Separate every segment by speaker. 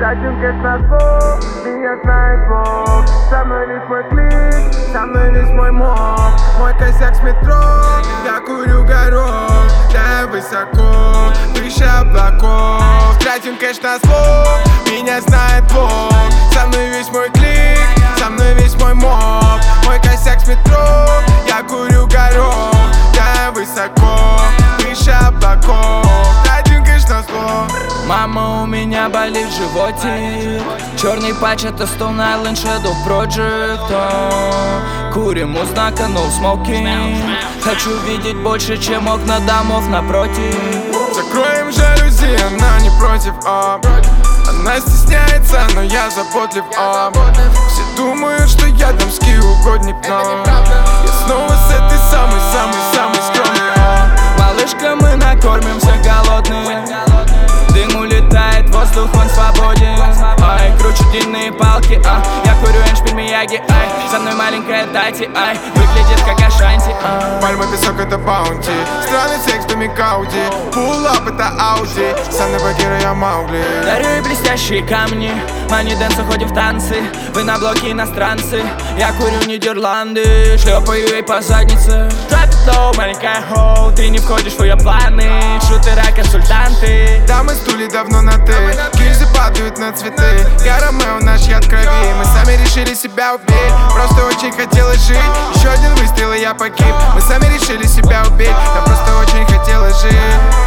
Speaker 1: Тратим кэш на зло, меня знает Бог. Со мной весь мой клик, со мной весь мой моб. Мой косяк с метро, я курю горох. Да, высоко, выше облаков. Тратим кэш на зло, меня знает Бог. Со мной весь мой клик, со мной весь мой моб. Мой косяк с метро, я курю горох. Да, высоко, выше облаков. Тратим кэш на зло.
Speaker 2: Мама, у меня болит в животе. Черный патч, это Stone Island Shadow Project. Курим у знака no smoking. Хочу видеть больше, чем окна домов напротив.
Speaker 1: Закроем жалюзи, она не против, Она стесняется, но я заботлив, Все думают, что я дамский угодник, но я снова с этой самой скромной,
Speaker 2: Малышка, мы накормимся голодные. Дым улетает, воздух, он свободен. Ай, кручу длинные палки, я курю эншпиль Мияги, ай. Со мной маленькая Тати, ай. Выглядит как Ашанти,
Speaker 1: Пальма, песок, это баунти. Странный секс, домик Ауди. Пул-ап, это Ауди. Со мной Багира, я Маугли.
Speaker 2: дарю ей блестящие камни. Мани дэнс, уходим в танцы. Вы на блоке иностранцы. Я курю Нидерланды. Шлепаю ей по заднице. Drop it low, маленькая хоу. Ты не входишь в ее планы. Шутера, консультанты.
Speaker 1: Да, мы стули давно на ты. Гильзы падают на цветы. Я Ромео, наш яд крови. Мы сами решили себя убить. Просто очень хотелось жить. Еще один выстрел, и я погиб. Мы сами решили себя убить. Я просто очень хотелось жить.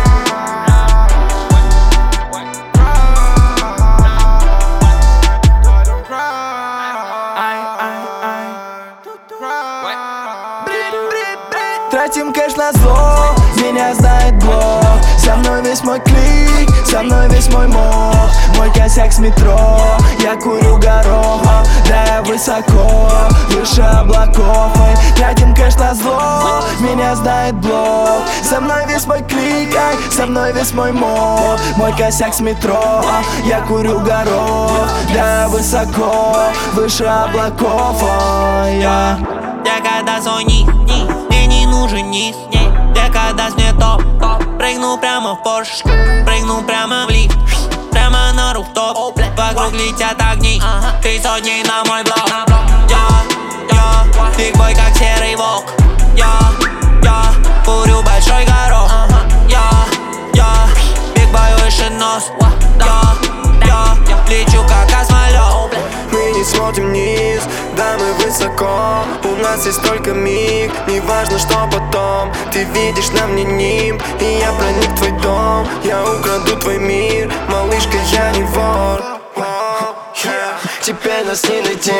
Speaker 2: Тратим кэш на зло, меня знает блог. Со мной весь мой клик, со мной весь мой моб. Мой косяк с метро, я курю горох. Да, я высоко, выше облаков. Тратим кэш на зло, меня знает блог. Со мной весь мой клик, со мной весь мой моб. Мой косяк с метро, я курю горох. Да, я высоко, выше облаков.
Speaker 3: Я когда звони, мне не нужен низ. Я когда мне топ, прыгну прямо в Порш, прыгну прямо в лифт, прямо на руфтоп. Вокруг летят огни, 300 дней на мой блог. Я, бигбой как серый волк. Я, курю большой горох. Я, бигбой выше нос. Я, лечу как космолет.
Speaker 4: Мы не смотрим вниз, да мы высоко. У нас есть только миг, не важно что потом. Ты видишь на мне нимб, и я проник в твой дом. Я украду твой мир, малышка, я не вор. Теперь нас не найти,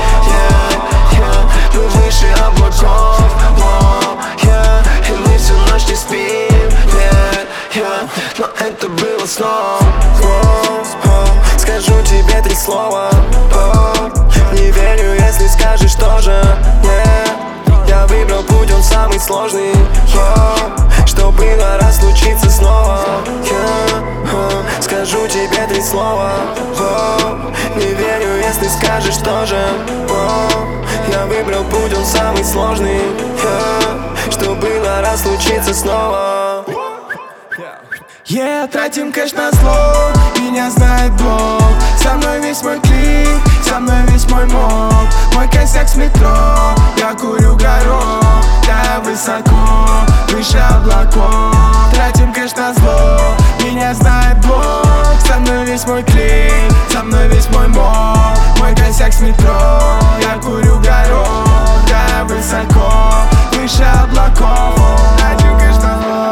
Speaker 4: мы выше облаков. И мы всю ночь не спим, но это было снова. Скажу тебе 3 слова, не верю, если скажешь тоже. Я выбрал путь, он самый сложный, что было раз случится снова. Скажу тебе 3 слова, не верю, если скажешь тоже. Я выбрал путь, он самый сложный, что было раз случится снова.
Speaker 1: Тратим кэш на зло, меня знает Бог. Со мной весь мой клик, со мной весь мой моб. Мой косяк с метро, я курю горох. Да, высоко, выше облаков. Тратим кэш на зло, меня знает Бог. Со мной весь мой клик, со мной весь мой моб. Мой косяк с метро, я курю горох. Да, высоко, выше облаков. Тратим кэш на зло.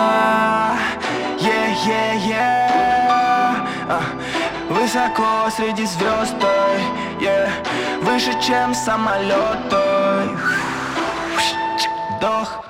Speaker 1: Высоко среди звезд, выше, чем самолет. Вдох.